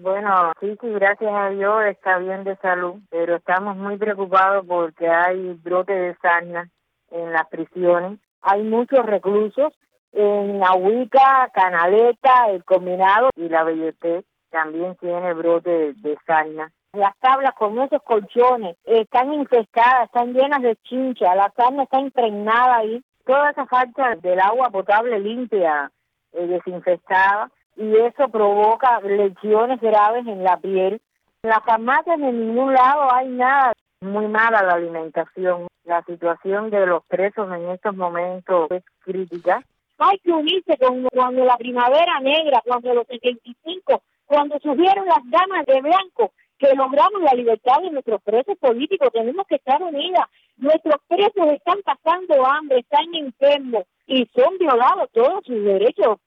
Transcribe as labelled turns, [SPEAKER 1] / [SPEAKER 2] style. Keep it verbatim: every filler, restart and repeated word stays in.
[SPEAKER 1] Bueno, sí, sí, gracias a Dios está bien de salud, pero estamos muy preocupados porque hay brote de sarna en las prisiones. Hay muchos reclusos en Ahuica, Canaleta, El Combinado y la Bellotec también tiene brote de, de sarna. Las tablas con esos colchones están infestadas, están llenas de chincha, la sarna está impregnada ahí. Toda esa falta del agua potable limpia, eh, desinfectada, y eso provoca lesiones graves en la piel. En las farmacias en ningún lado hay nada. Muy mala la alimentación. La situación de los presos en estos momentos es crítica. Hay que unirse con cuando la primavera negra, cuando los setenta y cinco, cuando surgieron las damas de blanco, que logramos la libertad de nuestros presos políticos. Tenemos que estar unidas. Nuestros presos están pasando hambre, están enfermos y son violados todos sus derechos